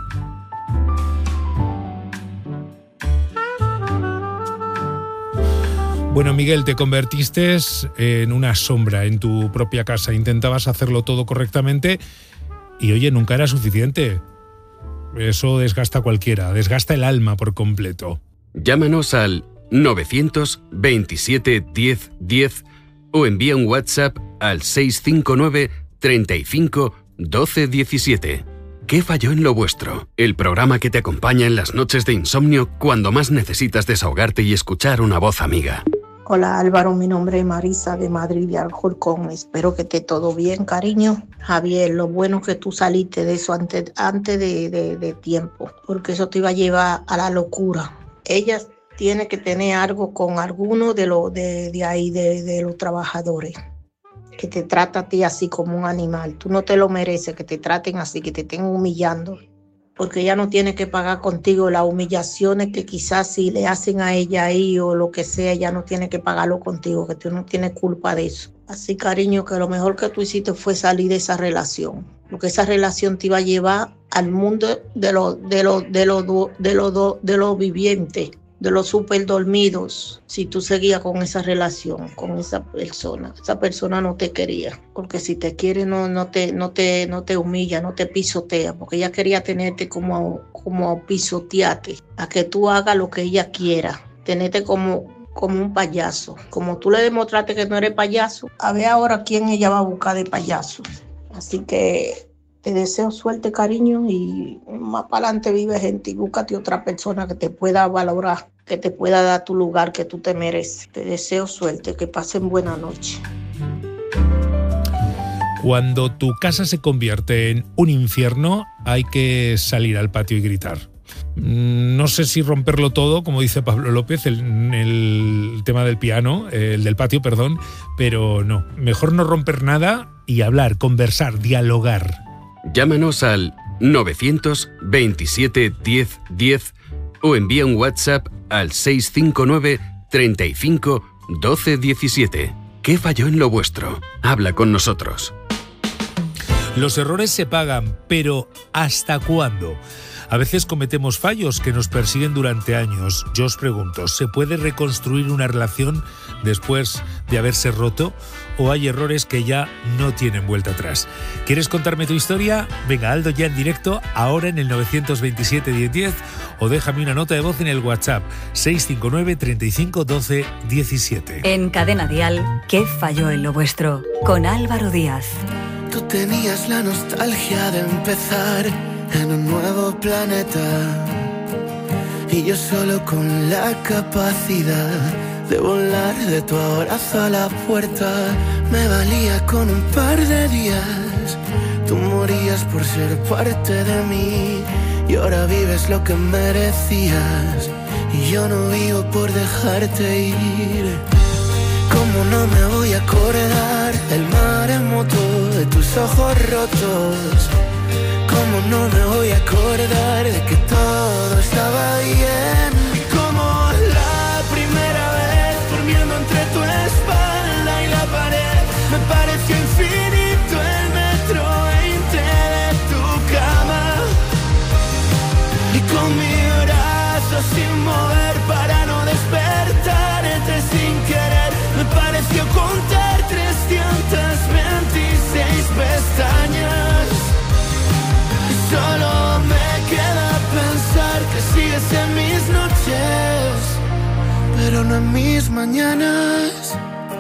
Bueno, Miguel, te convertiste en una sombra en tu propia casa. Intentabas hacerlo todo correctamente y, oye, nunca era suficiente. Eso desgasta a cualquiera, desgasta el alma por completo. Llámanos al novecientos veintisiete diez diez o envía un WhatsApp al seis cinco nueve treinta y cinco doce diecisiete. ¿Qué falló en lo vuestro? El programa que te acompaña en las noches de insomnio cuando más necesitas desahogarte y escuchar una voz amiga. Hola Álvaro, mi nombre es Marisa de Madrid de Alcorcón. Espero que esté todo bien, cariño. Javier, lo bueno que tú saliste de eso antes, antes de, de, de tiempo, porque eso te iba a llevar a la locura. Ella tiene que tener algo con alguno de, lo, de, de ahí, de, de los trabajadores, que te trata a ti así como un animal. Tú no te lo mereces que te traten así, que te estén humillando, porque ella no tiene que pagar contigo las humillaciones que quizás si le hacen a ella ahí o lo que sea, ella no tiene que pagarlo contigo, que tú no tienes culpa de eso. Así, cariño, que lo mejor que tú hiciste fue salir de esa relación, porque esa relación te iba a llevar al mundo de los de los de los de los de los vivientes, de los super dormidos, si tú seguías con esa relación, con esa persona. Esa persona no te quería, porque si te quiere no, no, te, no, te, no te humilla, no te pisotea, porque ella quería tenerte como, como pisotearte, a que tú hagas lo que ella quiera, tenerte como, como un payaso. Como tú le demostraste que no eres payaso, a ver ahora quién ella va a buscar de payaso. Así que te deseo suerte, cariño, y más para adelante vive gente y búscate otra persona que te pueda valorar, que te pueda dar tu lugar que tú te mereces. Te deseo suerte, que pasen buena noche. Cuando tu casa se convierte en un infierno, hay que salir al patio y gritar. No sé si romperlo todo, como dice Pablo López, el, el tema del piano, el del patio, perdón, pero no. Mejor no romper nada y hablar, conversar, dialogar. Llámanos al novecientos veintisiete diez diez o envía un WhatsApp al seis cinco nueve treinta y cinco doce diecisiete. ¿Qué falló en lo vuestro? Habla con nosotros. Los errores se pagan, pero ¿hasta cuándo? A veces cometemos fallos que nos persiguen durante años. Yo os pregunto, ¿se puede reconstruir una relación después de haberse roto? ¿O hay errores que ya no tienen vuelta atrás? ¿Quieres contarme tu historia? Venga, Aldo ya en directo, ahora en el novecientos veintisiete diez diez, o déjame una nota de voz en el WhatsApp seis cinco nueve treinta y cinco doce diecisiete. En Cadena Dial, ¿qué falló en lo vuestro? Con Álvaro Díaz. Tú tenías la nostalgia de empezar en un nuevo planeta y yo solo con la capacidad de volar de tu abrazo a la puerta. Me valía con un par de días, tú morías por ser parte de mí y ahora vives lo que merecías y yo no vivo por dejarte ir. ¿Cómo no me voy a acordar del maremoto de tus ojos rotos? ¿Cómo no me voy a acordar de que todo estaba bien? Y como la primera vez, durmiendo entre tu espalda y la pared, me pareció infinito el metro veinte de tu cama. Y con mi brazo sin mover para no despertarte sin querer, me pareció contar tres en mis mañanas.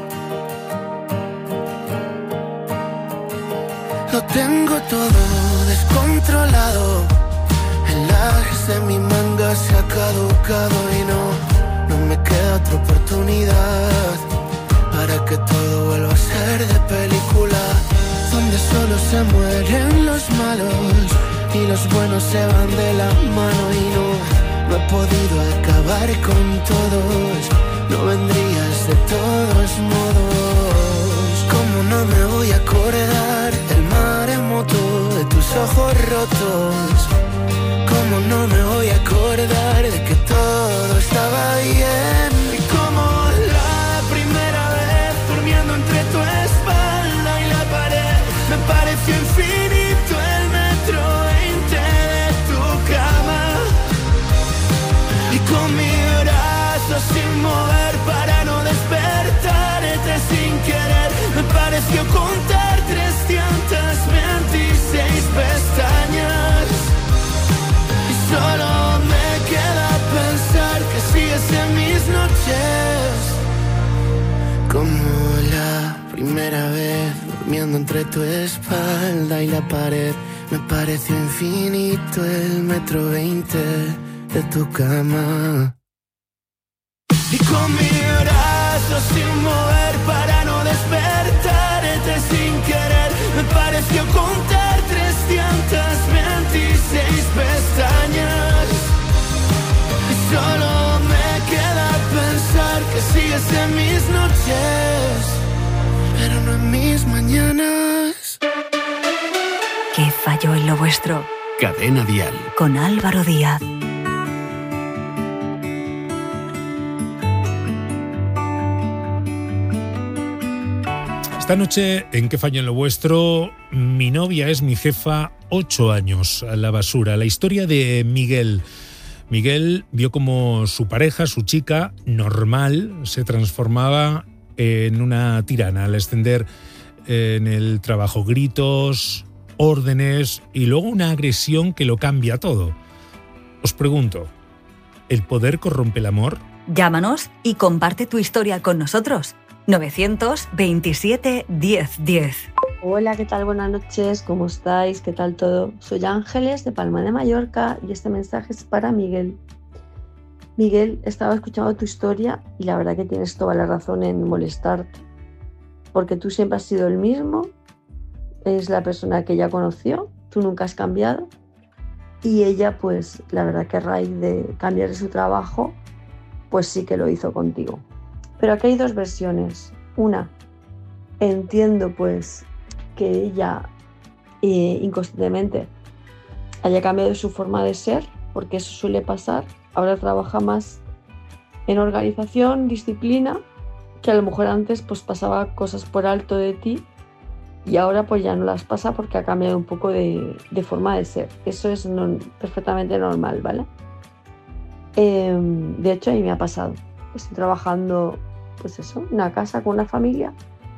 Lo tengo todo descontrolado. El as de mi manga se ha caducado y no, no me queda otra oportunidad para que todo vuelva a ser de película, donde solo se mueren los malos y los buenos se van de la mano. Y no, no he podido acabar con todos, no vendrías de todos modos. ¿Cómo no me voy a acordar del maremoto de tus ojos rotos? ¿Cómo no me voy a acordar de que todo estaba bien? Y como la primera vez durmiendo entre tu espalda y la pared, me pareció infinito el metro veinte de tu cama. Y con mi brazo sin mover para no despertarte sin querer, me pareció contar trescientas veintiséis pestañas. Y solo me queda pensar que sigues en mis noches como la primera vez durmiendo entre tu espalda y la pared. Me pareció infinito el metro veinte de tu cama. Y con mi brazo sin mover para no despertarte sin querer, me pareció contar trescientas veintiséis pestañas. Y solo me queda pensar que sigues en mis noches, pero no en mis mañanas. ¿Qué falló en lo vuestro? Cadena Dial. Con Álvaro Díaz. Esta noche, en ¿Qué falló en lo vuestro? Mi novia es mi jefa, ocho años a la basura. La historia de Miguel. Miguel vio como su pareja, su chica, normal, se transformaba en una tirana al ascender en el trabajo. Gritos, órdenes y luego una agresión que lo cambia todo. Os pregunto, ¿el poder corrompe el amor? Llámanos y comparte tu historia con nosotros. novecientos veintisiete diez diez. Hola, ¿qué tal? Buenas noches, ¿cómo estáis? ¿Qué tal todo? Soy Ángeles de Palma de Mallorca y este mensaje es para Miguel. Miguel, estaba escuchando tu historia y la verdad que tienes toda la razón en molestarte, porque tú siempre has sido el mismo, es la persona que ella conoció, tú nunca has cambiado y ella pues la verdad que a raíz de cambiar su trabajo pues sí que lo hizo contigo. Pero aquí hay dos versiones. Una, entiendo pues que ella eh, inconscientemente haya cambiado su forma de ser, porque eso suele pasar. Ahora trabaja más en organización, disciplina, que a lo mejor antes pues pasaba cosas por alto de ti y ahora pues ya no las pasa porque ha cambiado un poco de, de forma de ser. Eso es no, perfectamente normal, ¿vale? Eh, de hecho, a mí me ha pasado. Estoy trabajando pues eso, una casa con una familia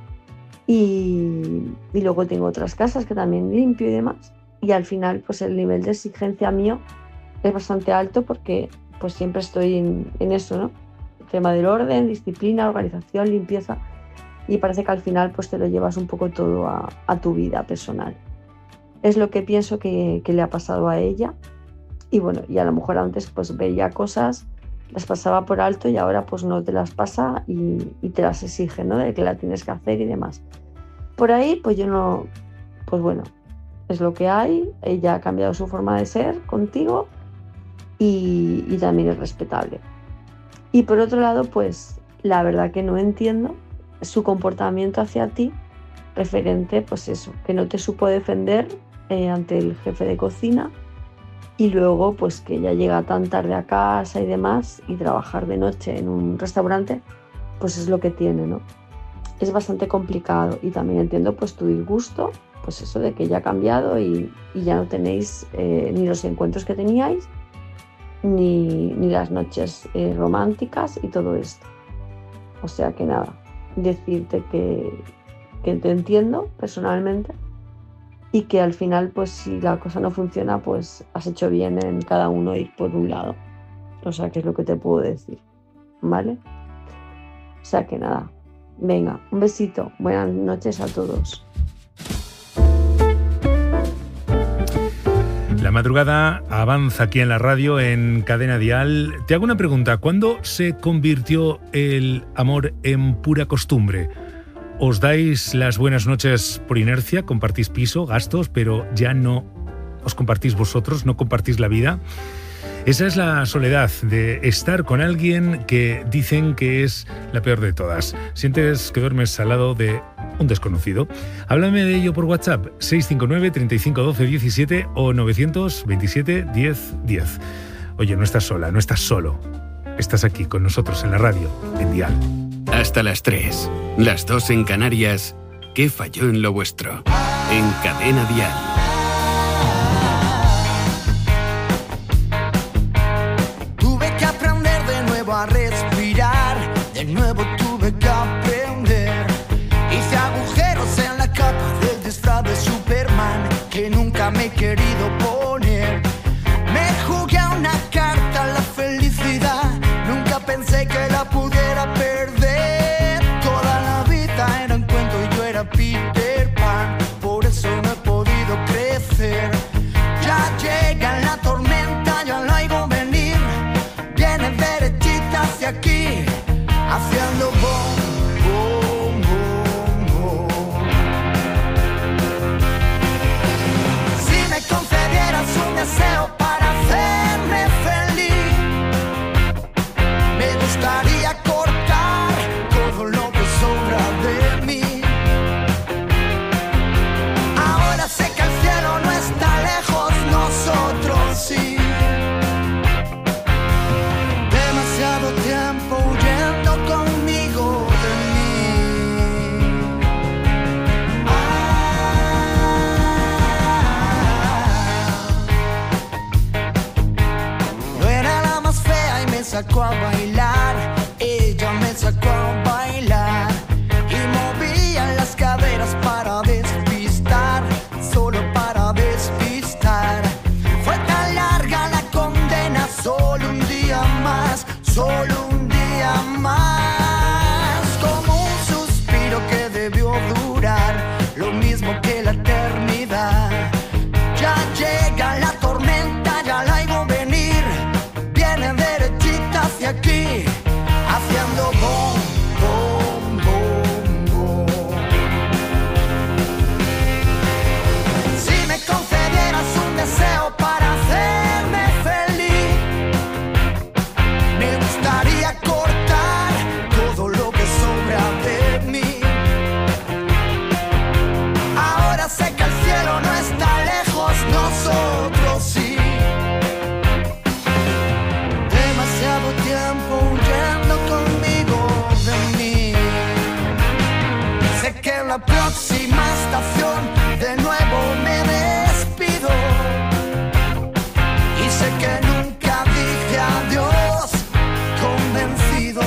y, y luego tengo otras casas que también limpio y demás, y al final pues el nivel de exigencia mío es bastante alto porque pues siempre estoy en, en eso, ¿no? El tema del orden, disciplina, organización, limpieza, y parece que al final pues te lo llevas un poco todo a, a tu vida personal. Es lo que pienso que, que le ha pasado a ella, y bueno, y a lo mejor antes pues veía cosas, las pasaba por alto y ahora pues no te las pasa y, y te las exige, ¿no? De que la tienes que hacer y demás. Por ahí pues yo no, pues bueno, es lo que hay, ella ha cambiado su forma de ser contigo y, y también es respetable. Y por otro lado pues la verdad que no entiendo su comportamiento hacia ti referente pues eso, que no te supo defender eh, ante el jefe de cocina. Y luego, pues que ella llega tan tarde a casa y demás, y trabajar de noche en un restaurante, pues es lo que tiene, ¿no? Es bastante complicado y también entiendo pues tu disgusto, pues eso de que ya ha cambiado y, y ya no tenéis eh, ni los encuentros que teníais, ni, ni las noches eh, románticas y todo esto. O sea que nada, decirte que, que te entiendo personalmente, y que al final, pues si la cosa no funciona, pues has hecho bien en cada uno ir por un lado. O sea, que es lo que te puedo decir, ¿vale? O sea que nada, venga, un besito, buenas noches a todos. La madrugada avanza aquí en la radio, en Cadena Dial. Te hago una pregunta. ¿Cuándo se convirtió el amor en pura costumbre? ¿Os dais las buenas noches por inercia? ¿Compartís piso, gastos, pero ya no os compartís vosotros, no compartís la vida? Esa es la soledad de estar con alguien que dicen que es la peor de todas. Sientes que duermes al lado de un desconocido. Háblame de ello por WhatsApp seis cinco nueve, treinta y cinco, doce, diecisiete o nueve veintisiete, diez, diez. Oye, no estás sola, no estás solo. Estás aquí con nosotros en la radio, en Dial. Hasta las tres, las dos en Canarias. ¿Qué falló en lo vuestro? En Cadena Dial. Tuve que aprender de nuevo a respirar, de nuevo tuve que aprender. Hice agujeros en la capa del disfraz de Superman que nunca me he querido poner. Me jugué a una carta a la felicidad, nunca pensé que la pudiera perder. Toda la vida era un cuento y yo era Peter Pan, por eso no he podido crecer. Ya llega la tormenta, ya la oigo venir, viene derechita hacia aquí, haciendo boom, boom, boom, boom. Si me concedieras un deseo para hacerme feliz, me gustaría cortar todo lo que sobra de mí. Ahora sé que el cielo no está lejos, nosotros sí. Demasiado tiempo huyendo conmigo de mí. No era la más fea y me sacó a bailar, ella me sacó a bailar y movía las caderas para despistar, solo para despistar. Fue tan larga la condena, solo un día más, solo un día más, como un suspiro que debió durar lo mismo que la eternidad. Ya llega la tormenta, ya la oigo venir, viene derechita hacia aquí, haciendo boom, boom, boom, boom. Si me concedieras un deseo para hacerme feliz, me gustaría cortar todo lo que sobra de mí. Ahora sé que el cielo no está lejos, nosotros sí. Demasiado tiempo huyendo conmigo de mí. Sé que en la próxima estación de nuevo me despido y sé que nunca dije adiós convencido.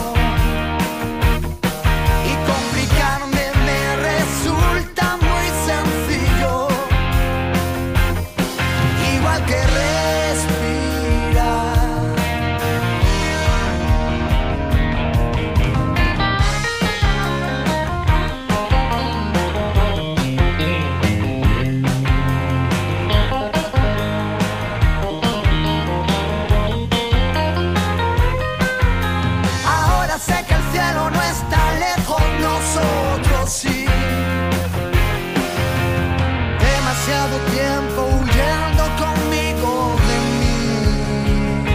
Y complicarme me resulta muy sencillo, igual que respirar. Ahora sé que el cielo no está lejos, nosotros sí. Demasiado tiempo huyendo conmigo de mí.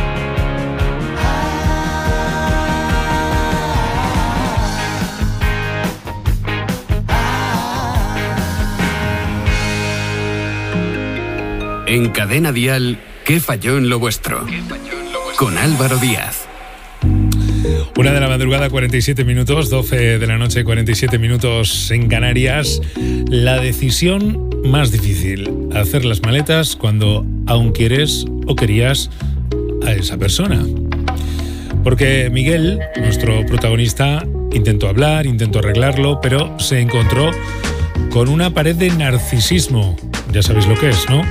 En Cadena Dial, ¿qué falló en lo vuestro? Con Álvaro Díaz. Una de la madrugada, cuarenta y siete minutos, doce de la noche, cuarenta y siete minutos en Canarias. La decisión más difícil, hacer las maletas cuando aún quieres o querías a esa persona. Porque Miguel, nuestro protagonista, intentó hablar, intentó arreglarlo, pero se encontró con una pared de narcisismo. Ya sabéis lo que es, ¿no?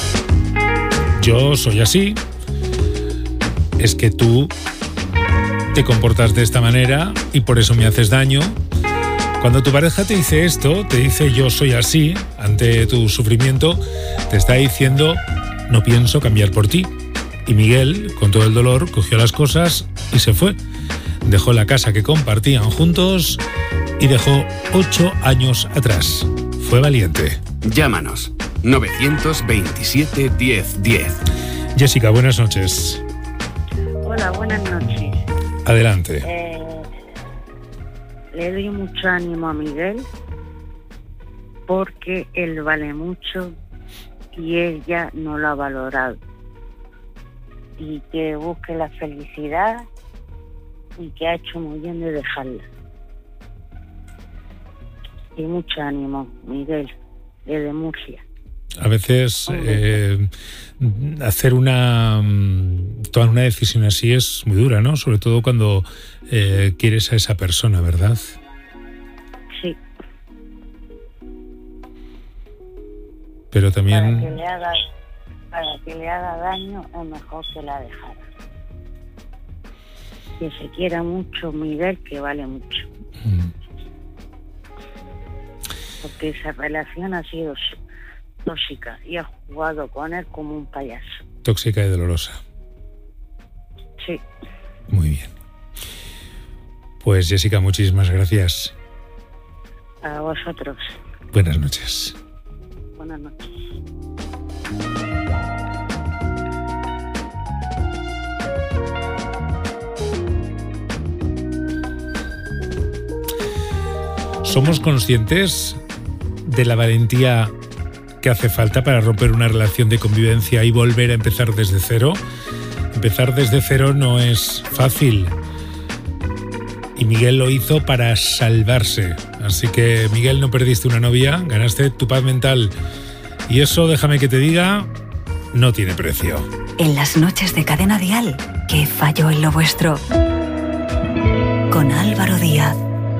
Yo soy así. Es que tú te comportas de esta manera y por eso me haces daño. Cuando tu pareja te dice esto, te dice yo soy así, ante tu sufrimiento, te está diciendo no pienso cambiar por ti. Y Miguel, con todo el dolor, cogió las cosas y se fue. Dejó la casa que compartían juntos y dejó ocho años atrás. Fue valiente. Llámanos novecientos veintisiete diez diez. Jessica, buenas noches. Hola, buenas noches. Adelante. Eh, le doy mucho ánimo a Miguel porque él vale mucho y ella no lo ha valorado. Y que busque la felicidad y que ha hecho muy bien de dejarla. Y mucho ánimo, Miguel, desde Murcia. A veces eh, hacer una tomar una decisión así es muy dura, ¿no? Sobre todo cuando eh, quieres a esa persona, ¿verdad? Sí. Pero también... Para que le haga, para que le haga daño es mejor que la dejara. Que se quiera mucho, Miguel, que vale mucho. Mm. Porque esa relación ha sido tóxica y ha jugado con él como un payaso. Tóxica y dolorosa. Sí. Muy bien. Pues Jessica, muchísimas gracias. A vosotros. Buenas noches. Buenas noches. ¿Somos conscientes de la valentía que hace falta para romper una relación de convivencia y volver a empezar desde cero? Empezar desde cero no es fácil. Y Miguel lo hizo para salvarse. Así que, Miguel, no perdiste una novia, ganaste tu paz mental. Y eso, déjame que te diga, no tiene precio. En las noches de Cadena Dial, ¿qué falló en lo vuestro? Con Álvaro Díaz.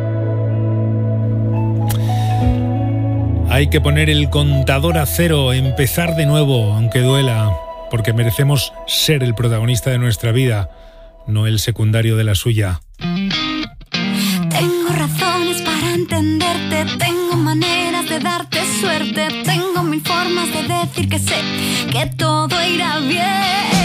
Hay que poner el contador a cero, empezar de nuevo, aunque duela, porque merecemos ser el protagonista de nuestra vida, no el secundario de la suya. Tengo razones para entenderte, tengo maneras de darte suerte, tengo mil formas de decir que sé que todo irá bien.